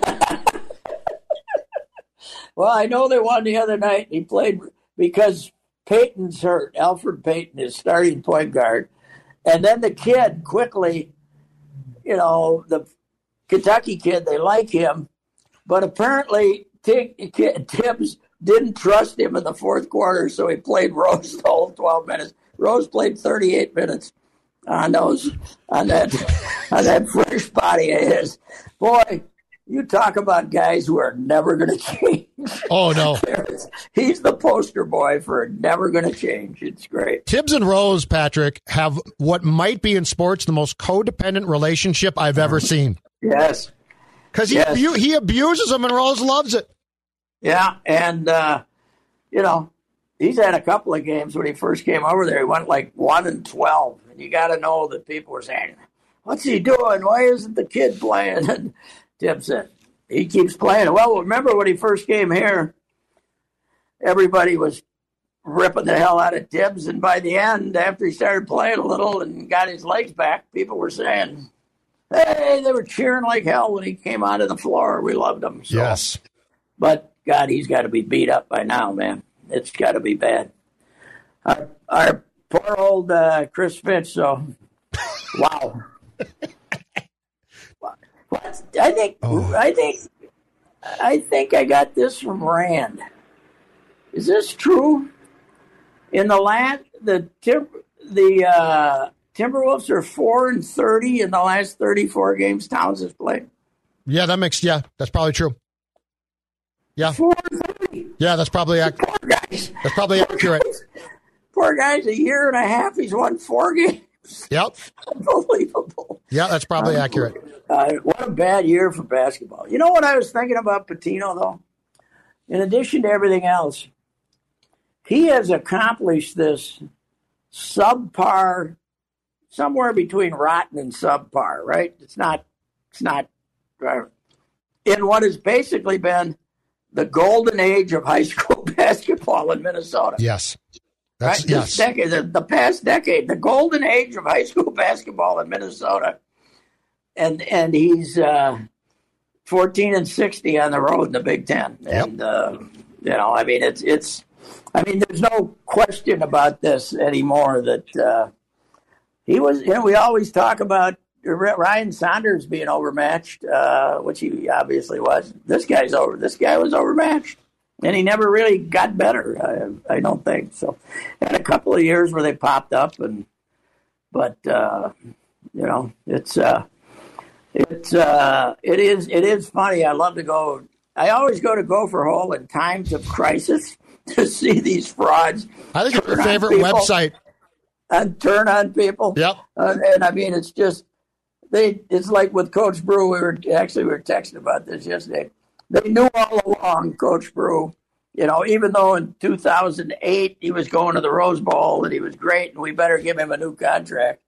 S3: Well, I know they won the other night. He played because Payton's hurt. Alfred Payton is starting point guard. And then the kid quickly, you know, the Kentucky kid, they like him. But apparently T- Tibbs didn't trust him in the fourth quarter, so he played Rose the whole twelve minutes. Rose played thirty-eight minutes on those on that on that fresh body of his. Boy, you talk about guys who are never going to change.
S4: Oh no,
S3: He's the poster boy for never going to change. It's great.
S4: Tibbs and Rose, Patrick, have what might be in sports the most codependent relationship I've ever seen.
S3: Yes.
S4: Because he
S3: Yes.
S4: abu- he abuses him, and Rose loves it.
S3: Yeah, and uh, you know, he's had a couple of games when he first came over there. He went like one and twelve, and you got to know that people were saying, "What's he doing? Why isn't the kid playing?" And Tibbs said, "He keeps playing." Well, remember when he first came here, everybody was ripping the hell out of Tibbs, and by the end, after he started playing a little and got his legs back, people were saying, "Hey," they were cheering like hell when he came onto the floor. We loved him. So.
S4: Yes.
S3: But God, he's got to be beat up by now, man. It's got to be bad. Our, our poor old uh, Chris Finch. So, wow. What? I think.
S4: Oh.
S3: I think. I think I got this from Rand. Is this true? In the last, the Tim, the uh, Timberwolves are four and thirty in the last thirty-four games Towns has played.
S4: Yeah, that makes yeah, that's probably true. Yeah,
S3: Four and thirty.
S4: yeah, that's probably ac-
S3: Poor guys.
S4: that's probably accurate.
S3: Poor guy's a year and a half. He's won four games.
S4: Yep.
S3: Unbelievable.
S4: Yeah, that's probably accurate.
S3: Uh, what a bad year for basketball. You know what I was thinking about Patino, though? In addition to everything else, he has accomplished this subpar, somewhere between rotten and subpar, right? It's not, it's not, uh, in what has basically been the golden age of high school basketball in Minnesota.
S4: Yes. That's
S3: Right?
S4: yes.
S3: This decade, the, the past decade, the golden age of high school basketball in Minnesota, and and he's uh, fourteen and sixty on the road in the Big Ten,
S4: Yep.
S3: and uh, You know, I mean, it's it's. I mean, there's no question about this anymore. That uh, he was. You know, we always talk about Ryan Saunders being overmatched, uh, which he obviously was. This guy's over. This guy was overmatched, and he never really got better. I, I don't think so. Had a couple of years where they popped up, and but uh, you know, it's uh, it's uh, it is it is funny. I love to go. I always go to Gopher Hole in times of crisis to see these frauds.
S4: I think it's your favorite website.
S3: And turn on people.
S4: Yep.
S3: Uh, and I mean, it's just. They, it's like with Coach Brew. We were actually we were texting about this yesterday. They knew all along, Coach Brew. You know, even though in two thousand eight he was going to the Rose Bowl and he was great, and we better give him a new contract.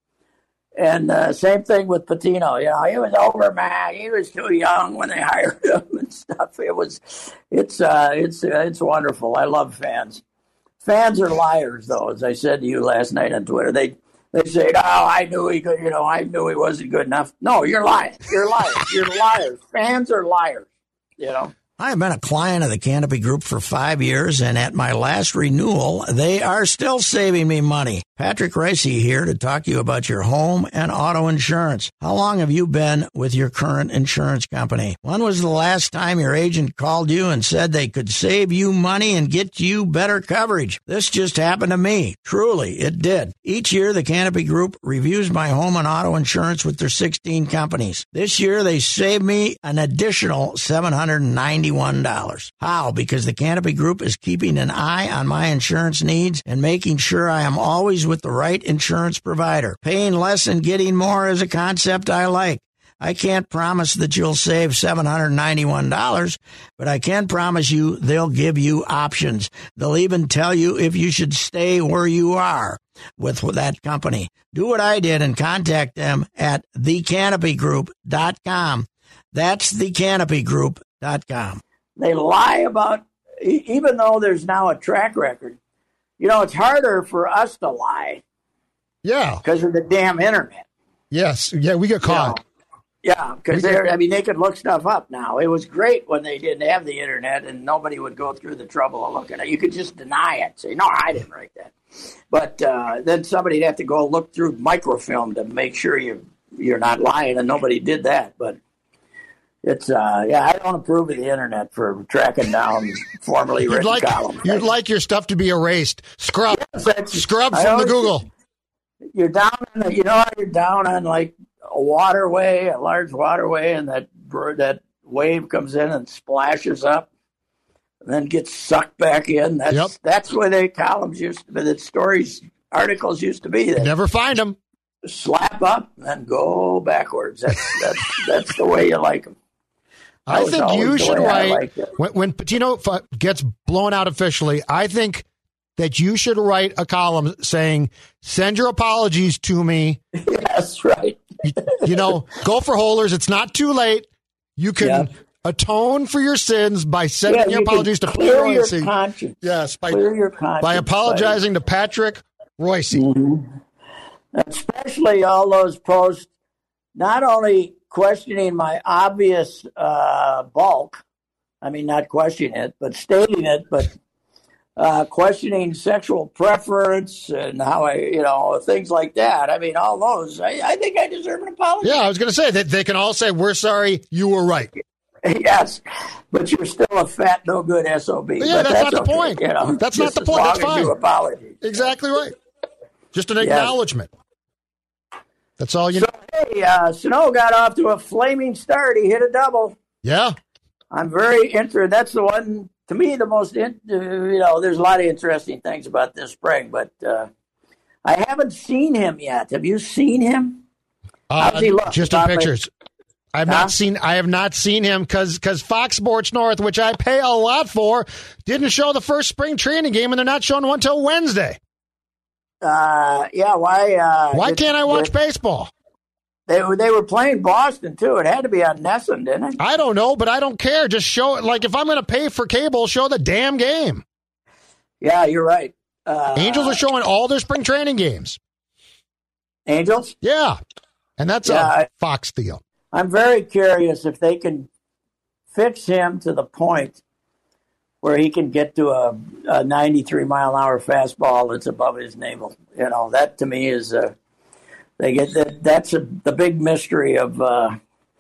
S3: And uh, same thing with Patino. You know, he was over, man. He was too young when they hired him and stuff. It was, it's, uh, it's, uh, it's wonderful. I love fans. Fans are liars, though, as I said to you last night on Twitter. They. They say, "Oh, I knew he could. You know, I knew he wasn't good enough." No, you're lying. You're liars. You're liars. Fans are liars. You know.
S6: I've been a client of the Canopy Group for five years, and at my last renewal, they are still saving me money. Patrick Ricey here to talk to you about your home and auto insurance. How long have you been with your current insurance company? When was the last time your agent called you and said they could save you money and get you better coverage? This just happened to me. Truly, it did. Each year, the Canopy Group reviews my home and auto insurance with their sixteen companies. This year, they saved me an additional seven hundred ninety-one dollars. How? Because the Canopy Group is keeping an eye on my insurance needs and making sure I am always with the right insurance provider. Paying less and getting more is a concept I like. I can't promise that you'll save seven hundred ninety-one dollars, but I can promise you they'll give you options. They'll even tell you if you should stay where you are with that company. Do what I did and contact them at the canopy group dot com. That's the canopy group dot com.
S3: They lie about, even though there's now a track record. You know, it's harder for us to lie.
S4: Yeah.
S3: Because of the damn internet.
S4: Yes. Yeah, we get caught.
S3: You know? Yeah, because they're, I mean, they could look stuff up now. It was great when they didn't have the internet and nobody would go through the trouble of looking at it. You could just deny it. Say, no, I didn't write that. But uh, then somebody'd have to go look through microfilm to make sure you, you're not lying, and nobody did that. But it's, uh, yeah, I don't approve of the internet for tracking down formerly
S4: you'd
S3: written
S4: like,
S3: columns.
S4: You'd like your stuff to be erased. Scrub.
S3: Yes,
S4: Scrub
S3: I
S4: from the
S3: always-
S4: Google.
S3: You're down, on the, you know how you're down on like a waterway, a large waterway, and that that wave comes in and splashes up, and then gets sucked back in. That's
S4: Yep.
S3: that's where the columns used to be. The stories, articles used to be. They
S4: Never find them.
S3: slap up and then go backwards. That's that's that's the way you like them.
S4: I
S3: was
S4: think
S3: always
S4: you
S3: the
S4: should
S3: way I
S4: write,
S3: liked it.
S4: when, when Patino f- gets blown out officially, I think that you should write a column saying, send your apologies to me.
S3: That's right.
S4: You, you know, go for holers. It's not too late. You can
S3: Yeah.
S4: atone for your sins by sending
S3: Yeah,
S4: your
S3: you can
S4: apologies to
S3: clear
S4: Peter
S3: your
S4: Royce.
S3: conscience.
S4: Yes, by,
S3: Clear your conscience
S4: by apologizing to Patrick Royce.
S3: Mm-hmm. Especially all those posts, not only questioning my obvious uh, bulk, I mean, not questioning it, but stating it, but uh, questioning sexual preference and how I, you know, things like that. I mean, all those, I, I think I deserve an apology.
S4: Yeah, I was going to say that they can all say, we're sorry, you were right.
S3: Yes, but you're still a fat, no good S O B.
S4: But yeah,
S3: But
S4: that's not the
S3: okay,
S4: point.
S3: You know,
S4: That's not
S3: just
S4: the
S3: as
S4: point.
S3: long
S4: That's
S3: as
S4: fine.
S3: You apologize.
S4: Exactly right. Just an
S3: Yes.
S4: acknowledgement. That's all you
S3: So,
S4: need.
S3: hey, uh, Sano got off to a flaming start. He hit a double.
S4: Yeah.
S3: I'm very interested. That's the one, to me, the most, in, uh, you know, there's a lot of interesting things about this spring, but uh, I haven't seen him yet. Have you seen him?
S4: Uh,
S3: How's he look?
S4: just in
S3: About like-
S4: pictures. I've
S3: Huh?
S4: not seen. I have not seen him because because Fox Sports North, which I pay a lot for, didn't show the first spring training game, and they're not showing one until Wednesday.
S3: Uh, yeah, why? Uh,
S4: Why
S3: did-
S4: can't I watch
S3: did-
S4: baseball?
S3: They, were- they were playing Boston, too. It had to be on Nesson, didn't it?
S4: I don't know, but I don't care. Just show it. Like if I'm going to pay for cable, show the damn game.
S3: Yeah, you're right. Uh,
S4: Angels are showing all their spring training games.
S3: Angels?
S4: Yeah, and that's
S3: Yeah,
S4: a
S3: I-
S4: Fox deal.
S3: I'm very curious if they can fix him to the point where he can get to a, a ninety-three mile an hour fastball that's above his navel. You know, that to me is uh, they get that. That's a, the big mystery of uh,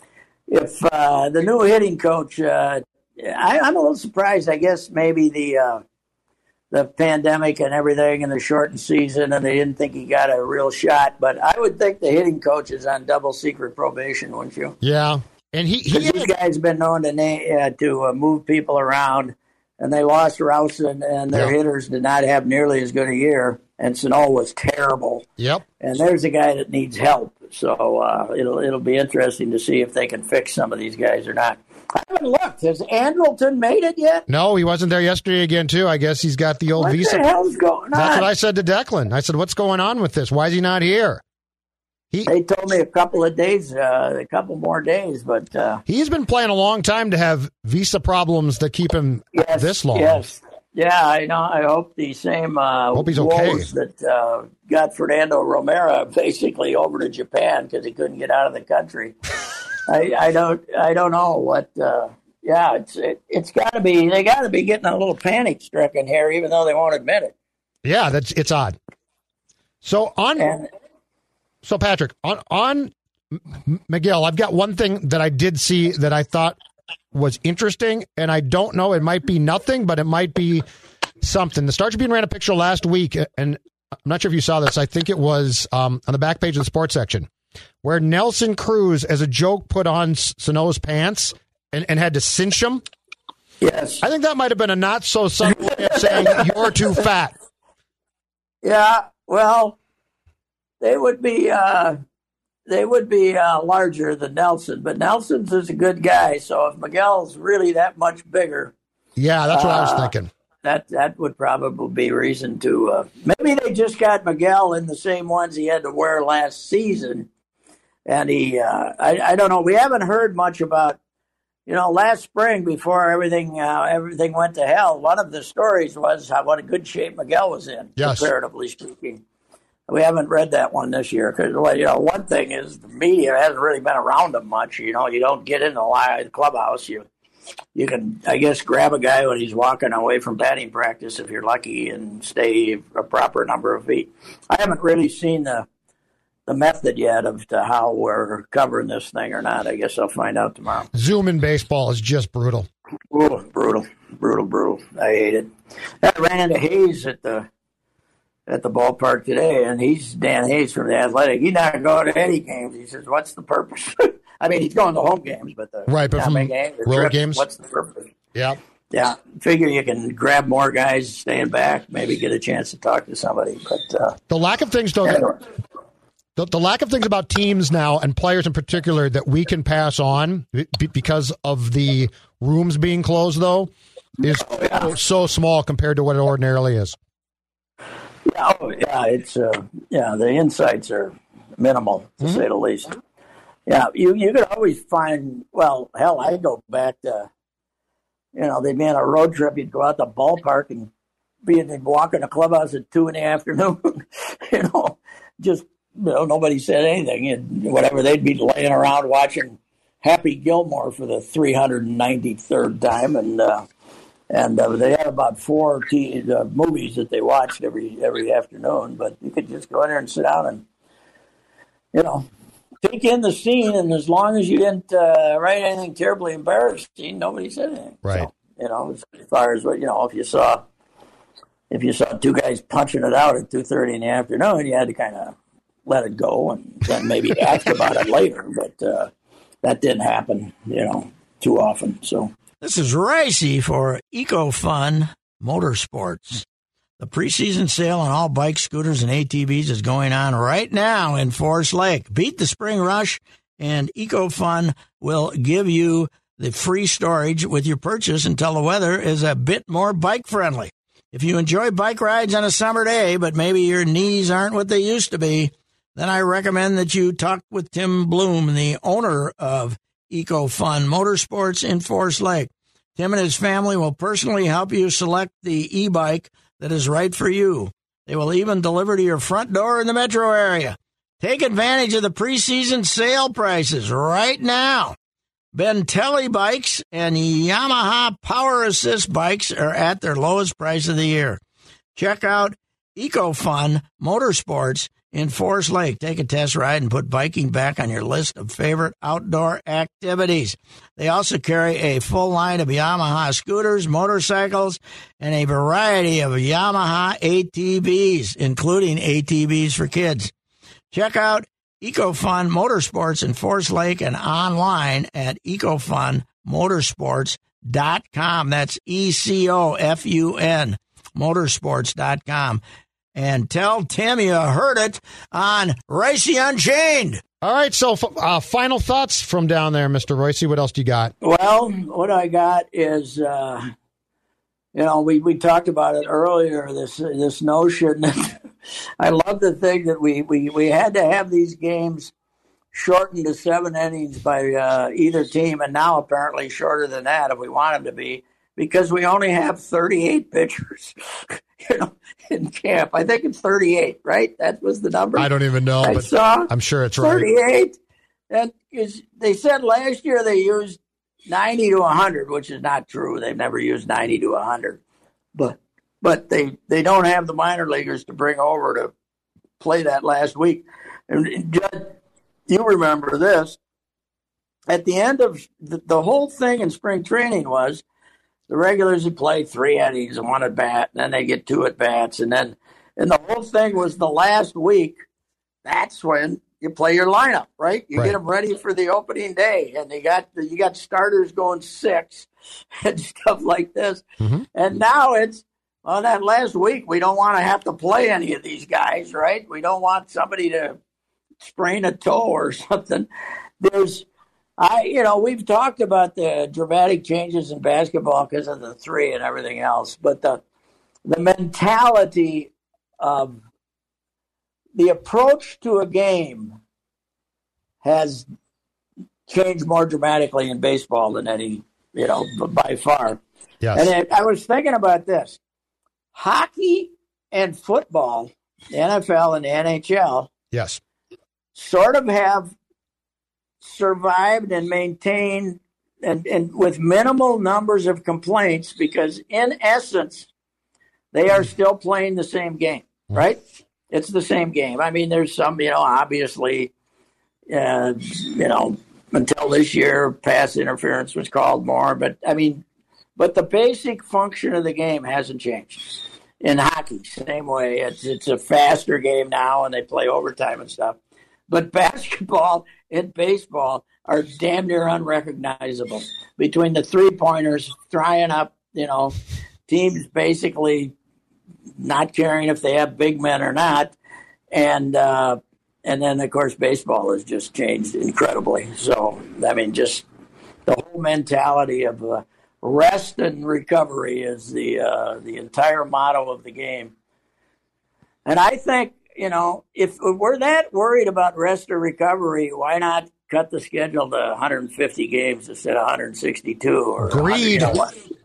S3: if uh, the new hitting coach. Uh, I, I'm a little surprised. I guess maybe the uh, the pandemic and everything and the shortened season, and they didn't think he got a real shot. But I would think the hitting coach is on double secret probation, wouldn't you?
S4: Yeah, and he, he
S3: these guys been known to na- uh, to uh, move people around, and they lost Rouse, and, and their
S4: yeah.
S3: hitters did not have nearly as good a year, and Sano was terrible.
S4: Yep.
S3: And there's a guy that needs help, so uh, it'll it'll be interesting to see if they can fix some of these guys or not. I haven't looked. Has Andrelton made it yet?
S4: No, he wasn't there yesterday again, too. I guess he's got the old
S3: what
S4: visa.
S3: What the hell's going on?
S4: That's what I said to Declan. I said, what's going on with this? Why is he not here? He,
S3: they told me a couple of days, uh, a couple more days, but... Uh,
S4: he's been playing a long time to have visa problems that keep him
S3: yes,
S4: this long.
S3: Yes, yeah, I know. I hope the same uh,
S4: hope he's okay.
S3: woes that uh, got Fernando Romero basically over to Japan because he couldn't get out of the country. I, I don't. I don't know what. Uh, yeah, it's it, it's got to be. They got to be getting a little panic stricken here, even though they won't admit it.
S4: Yeah, that's it's odd. So on.
S3: And,
S4: so Patrick, on on Miguel, I've got one thing that I did see that I thought was interesting, and I don't know. It might be nothing, but it might be something. The Star Tribune ran a picture last week, and I'm not sure if you saw this. I think it was um, on the back page of the sports section, where Nelson Cruz, as a joke, put on Sano's pants and, and had to cinch him.
S3: Yes.
S4: I think that might have been a not so subtle way of saying you're too fat.
S3: Yeah, well, they would be uh, they would be uh, larger than Nelson, but Nelson's is a good guy. So if Miguel's really that much bigger,
S4: yeah, that's what uh, I was thinking.
S3: That that would probably be reason to. Uh, maybe they just got Miguel in the same ones he had to wear last season. And he, uh, I, I don't know. We haven't heard much about, you know, last spring before everything, uh, everything went to hell. One of the stories was how what a good shape Miguel was in,
S4: yes.
S3: comparatively speaking. We haven't read that one this year because, well, you know, one thing is the media hasn't really been around him much. You know, you don't get in the live clubhouse. You, you can, I guess, grab a guy when he's walking away from batting practice if you're lucky and stay a proper number of feet. I haven't really seen the. the method yet of to how we're covering this thing or not. I guess I'll find out tomorrow.
S4: Zoom in baseball is just brutal.
S3: Ooh, brutal, brutal, brutal. I hate it. I ran into Hayes at the at the ballpark today, and he's Dan Hayes from the Athletic. He's not going to any games. He says, "What's the purpose?" I mean, he's going to home games, but the
S4: right, but from
S3: games,
S4: road
S3: trips,
S4: games,
S3: what's the purpose?
S4: Yeah,
S3: yeah. Figure you can grab more guys staying back, maybe get a chance to talk to somebody. But uh,
S4: the lack of things, though.
S3: Anyway.
S4: The, the lack of things about teams now and players in particular that we can pass on b- because of the rooms being closed, though, is oh, yeah. so, so small compared to what it ordinarily is.
S3: Yeah, oh, yeah, it's uh, yeah. The insights are minimal to mm-hmm. say the least. Yeah, you you could always find. Well, hell, I go back to, you know, they'd be on a road trip. You'd go out to the ballpark and be and walk in the clubhouse at two in the afternoon. you know, just. You know, nobody said anything. And whatever, they'd be laying around watching Happy Gilmore for the three hundred ninety-third time, and uh, and uh, they had about four t- uh, movies that they watched every every afternoon. But you could just go in there and sit down and, you know, take in the scene. And as long as you didn't uh, write anything terribly embarrassing, nobody said anything.
S4: Right.
S3: So, you know, as far as what you know, if you saw if you saw two guys punching it out at two thirty in the afternoon, you had to kind of let it go and then maybe ask about it later. But uh, that didn't happen, you know, too often. So
S6: this is Ricey for EcoFun Motorsports. The preseason sale on all bikes, scooters, and A T Vs is going on right now in Forest Lake. Beat the spring rush, and EcoFun will give you the free storage with your purchase until the weather is a bit more bike-friendly. If you enjoy bike rides on a summer day, but maybe your knees aren't what they used to be, then I recommend that you talk with Tim Bloom, the owner of EcoFun Motorsports in Forest Lake. Tim and his family will personally help you select the e-bike that is right for you. They will even deliver to your front door in the metro area. Take advantage of the preseason sale prices right now. Bentelli bikes and Yamaha Power Assist bikes are at their lowest price of the year. Check out EcoFun Motorsports in Forest Lake. Take a test ride and put biking back on your list of favorite outdoor activities. They also carry a full line of Yamaha scooters, motorcycles, and a variety of Yamaha A T Vs, including A T Vs for kids. Check out EcoFun Motorsports in Forest Lake and online at ecofun motorsports dot com. That's E C O F U N motorsports dot com. And tell Tim you heard it on Ricey Unchained.
S4: All right, so uh, final thoughts from down there, Mister Royce. What else do you got?
S3: Well, what I got is, uh, you know, we, we talked about it earlier, this this notion that I love the thing that we, we, we had to have these games shortened to seven innings by uh, either team, and now apparently shorter than that if we want them to be, because we only have thirty-eight pitchers, you know, in camp. I think it's thirty-eight, right? That was the number.
S4: I don't even know,
S3: I
S4: but
S3: saw
S4: I'm sure it's right.
S3: thirty-eight, and is, they said last year they used ninety to one hundred, which is not true. They've never used ninety to one hundred, but but they, they don't have the minor leaguers to bring over to play that last week. And Judd, you remember this. At the end of the, the whole thing in spring training was the regulars would play three innings and one at bat, and then they get two at bats, and then and the whole thing was the last week. That's when you play your lineup, right? You
S4: right.
S3: get them ready for the opening day, and you got you got starters going six and stuff like this.
S4: Mm-hmm.
S3: And now it's well, that last week we don't want to have to play any of these guys, right? We don't want somebody to sprain a toe or something. There's I, you know, we've talked about the dramatic changes in basketball because of the three and everything else, but the the mentality of the approach to a game has changed more dramatically in baseball than any, you know, by far.
S4: Yes.
S3: And it, I was thinking about this: hockey and football, the N F L and the N H L,
S4: yes,
S3: sort of have survived and maintained and, and with minimal numbers of complaints because in essence they are still playing the same game, right? It's the same game. I mean, there's some, you know, obviously, uh, you know, until this year pass interference was called more, but I mean, but the basic function of the game hasn't changed. In hockey, same way. It's it's a faster game now and they play overtime and stuff. But basketball and baseball are damn near unrecognizable. Between the three-pointers, trying up, you know, teams basically not caring if they have big men or not. And uh, and then, of course, baseball has just changed incredibly. So, I mean, just the whole mentality of uh, rest and recovery is the uh, the entire motto of the game. And I think, you know, if we're that worried about rest or recovery, why not cut the schedule to one hundred fifty games instead of one hundred sixty-two? Or
S4: Greed.
S3: You know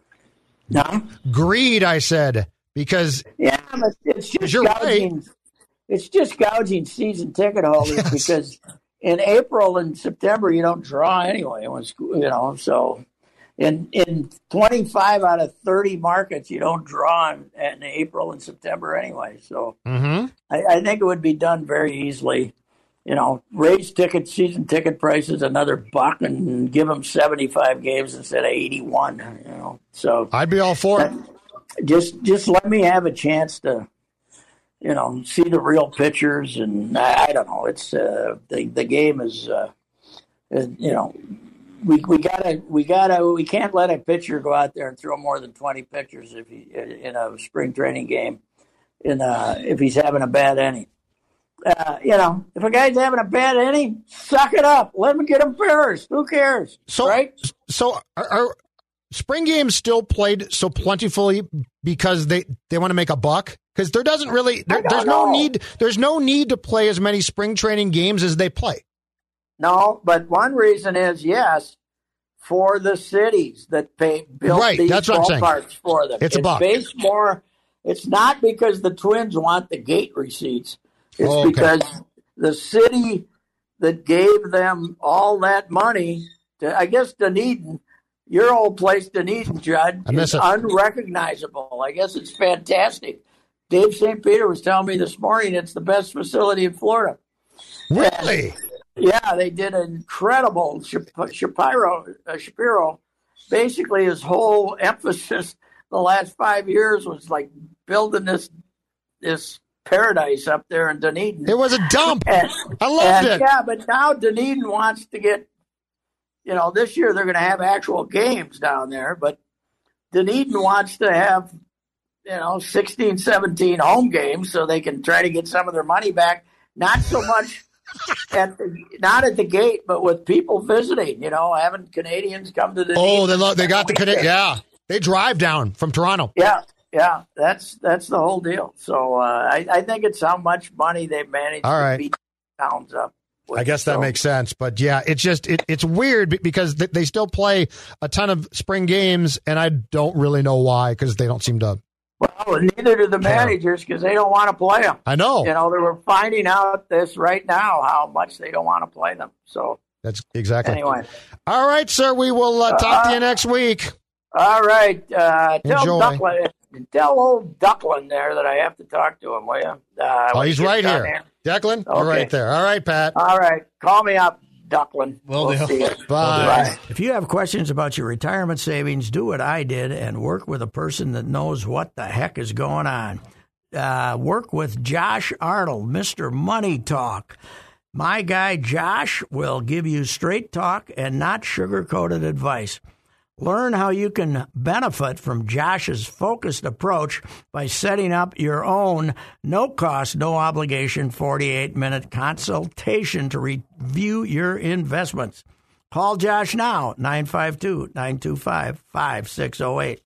S3: no?
S4: Greed, I said, because
S3: yeah, but it's just
S4: you're
S3: gouging.
S4: right.
S3: It's just gouging season ticket holders
S4: Yes.
S3: because in April and September you don't draw anyway. When school, you know, so in in twenty-five out of thirty markets you don't draw in, in April and September anyway. So
S4: mm-hmm.
S3: I, I think it would be done very easily. You know, raise ticket season ticket prices another buck and give them seventy-five games instead of eighty-one. You know, so
S4: I'd be all for it.
S3: Just just let me have a chance to, you know, see the real pitchers, and I, I don't know. It's uh, the the game is, uh, is, you know, we we gotta we gotta we can't let a pitcher go out there and throw more than twenty pitchers if he in a spring training game, in a, if he's having a bad inning. Uh, you know, if a guy's having a bad inning, suck it up. Let him get embarrassed. Who cares?
S4: So,
S3: right?
S4: So are, are spring games still played so plentifully because they, they want to make a buck? Because there doesn't really there, there's no
S3: know.
S4: need there's no need to play as many spring training games as they play.
S3: No, but one reason is yes, for the cities that pay built
S4: Right,
S3: these
S4: that's what I'm saying.
S3: ballparks for them.
S4: It's a buck.
S3: Based more. It's not because the Twins want the gate receipts. It's
S4: Oh, okay.
S3: because the city that gave them all that money I guess Dunedin, your old place, Dunedin, Judd,
S4: I miss
S3: is
S4: it.
S3: unrecognizable. I guess it's fantastic. Dave Saint Peter was telling me this morning it's the best facility in Florida.
S4: Really?
S3: And, yeah, they did an incredible Shapiro. Uh, Shapiro, basically, his whole emphasis the last five years was like building this this paradise up there in Dunedin.
S4: It was a dump.
S3: And,
S4: I loved
S3: and,
S4: it.
S3: Yeah, but now Dunedin wants to get, you know, this year they're going to have actual games down there, but Dunedin wants to have, you know, sixteen, seventeen home games so they can try to get some of their money back. Not so much at the, not at the gate, but with people visiting, you know, having Canadians come to the.
S4: Oh, they love, they got the Canadian. Yeah, they drive down from Toronto.
S3: Yeah, yeah, that's that's the whole deal. So uh, I, I think it's how much money they've managed
S4: All right.
S3: to beat towns up. with.
S4: I guess that
S3: So,
S4: makes sense. But yeah, it's just, it, it's weird be- because th- they still play a ton of spring games, and I don't really know why because they don't seem to.
S3: Well, neither do the managers because they don't want to play them.
S4: I know.
S3: You know, they were finding out this right now how much they don't want to play them. So
S4: That's exactly.
S3: anyway,
S4: All right, sir. We will uh, talk to you next week.
S3: all right. Uh, tell
S4: Enjoy.
S3: Ducklin, tell old Ducklin there that I have to talk to him, will you? Uh,
S4: Oh,
S3: when
S4: he's
S3: he gets
S4: right
S3: down
S4: here.
S3: there.
S4: Declan, you're
S3: Okay.
S4: right there. All right, Pat.
S3: All right, call me up, Ducklin.
S7: Will
S3: we'll
S7: do.
S3: see you.
S4: Bye.
S6: If you have questions about your retirement savings, do what I did and work with a person that knows what the heck is going on. Uh, work with Josh Arnold, Mister Money Talk. My guy Josh will give you straight talk and not sugar-coated advice. Learn how you can benefit from Josh's focused approach by setting up your own no-cost, no-obligation forty-eight minute consultation to review your investments. Call Josh now, nine five two, nine two five, five six zero eight.